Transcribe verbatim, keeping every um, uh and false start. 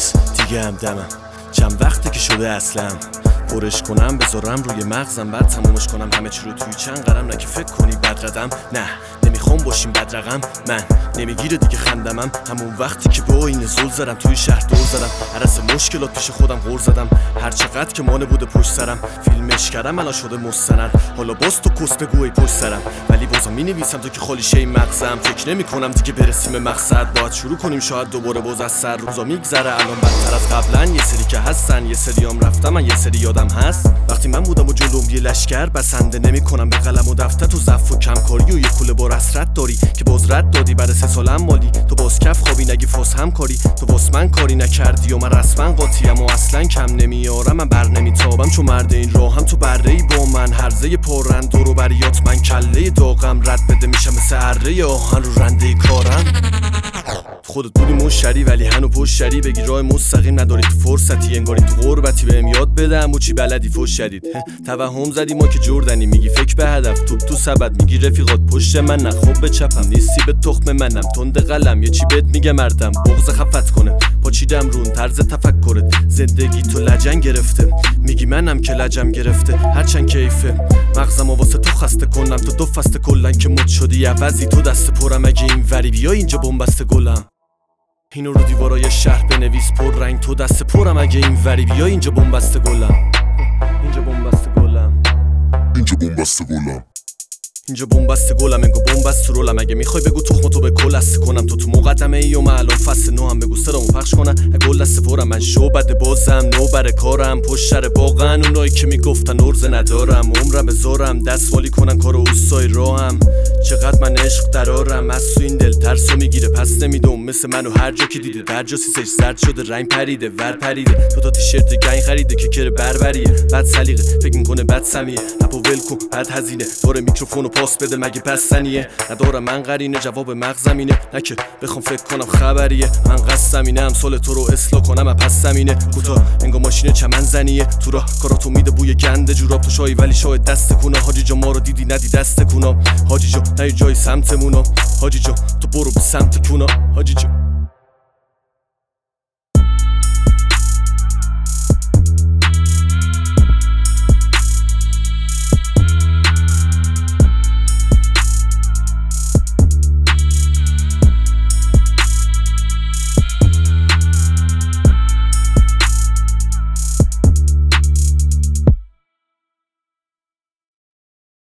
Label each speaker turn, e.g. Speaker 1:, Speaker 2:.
Speaker 1: نیست دیگه همدمم، چند وقته که شده اصلم پرش کنم بذارم روی مغزم بعد تمومش کنم همه چی رو توی چند قرم. نه که فکر کنی بد قدم، نه نمیخوام باشیم بد رقم. من نمیگیره دیگه خندمم، همون وقتی که با این زل زدم توی شهر دور زدم، عرص مشکلات پیش خودم غور زدم، هر چقدر که مانه بوده پشت سرم فیلمش کردم الان شده مستند. حالا باز تو کس بگوی پشت سرم، ولی بازم مینویسم تو که خالی شی مغزم. فکر نمی کنم دیگه برسیم مقصد، باید شروع کنیم شاید دوباره باز از سر. روزا میگذره الان بدتر از قبلا، یه سری که هستن یه سریام رفتم، من یه سری یادم هست وقتی من بودم و جلوم یه لشکر بسنده نمی کنم به قلم و دفتر. تو ضعف و کمکاری و یه کوله بار حسرت داری که باز رد دادی بعد سه سالم مالی. تو باز کف خوابی نگی فاس هم کاری، تو واس من کاری نکردی و من رسما قاطیم و اصلا کم نمیارم. من بر نمیتابم چون مرد این راه هم تو بره ای با من، هرزه پرند دورو بریات من کله داغم، رد بده میشم مثل اره آهن رو رنده کارم. خودت بودی مشتری ولی هنو پشتری، بگی راه مستقیم نداری تو فرصتی، انگاری تو غربتی. بهم یاد بدم و چی بلدی فوش شدید توهم زدی ما که جردنی، میگی فکر به هدف توپ تو سبد، میگی رفیقات پشت من نه خوب به چپم نیستی به تخم منم تند قلم. یه چی بهت میگه مردم بغض خفت کنه پاچیدم رون طرز تفکرت، زندگی تو لجن گرفته میگی منم که لجم گرفته. هرچند کیفه مغزم و واسه تو خسته کنم، تو دو فسته کلن که مد شدی عوضی، تو دست پرم اگه این وری بیا اینجا بنبسته گلم. اینو رو دیوارای شهر بنویس پر رنگ، تو دست پرم اگه این وری بیا اینجا بنبسته گلم، اینجا بنبسته گلم،
Speaker 2: اینجا بنبسته گلم،
Speaker 1: اینجا بنبسته گلم، انگو بنبست تو رولم. اگه میخوای بگو تخم تو به کل است کنم، تو تو مقدمه ای و من الان فصل نو هم بگو سرمو پخش کنم. گل دست پرم من شو بده بازم نو بر کارم، پشت سر باغن اونایی که میگفتن ارزه ندارم، عمرم بذارم دست والی کنن کارو اوستای راهم. چقدر من عشق درارم از تو این دل ترسو میگیره پس نمیدم، مثل منو هر جا که دیده در جا سیسش زرد شده رنگ پریده ور پریده، تو تا تیشرت گنگ خریده که کر بربریه، بد سلیقه فکر میکنه بد سمیه، اپو ولکو بد هزینه داره میکروفونو پاس بده مگه پس سنیه. ندارم من قرینه جواب مغزم اینه، نه که بخوام فکر کنم خبریه. من قصدم اینه امثال تو رو اصلاح کنم از پس زمینه کوتاه انگا ماشین چمن زنیه، تو راه کاراتو میده بوی گنده جوراب تو شایی ولی شاید دست کنه. حاجی جا ما رو دیدی ندی دست کنم، حاجی جا نه جای سمتمونو، حاجی جا تو برو به سمت کونا، حاجی جا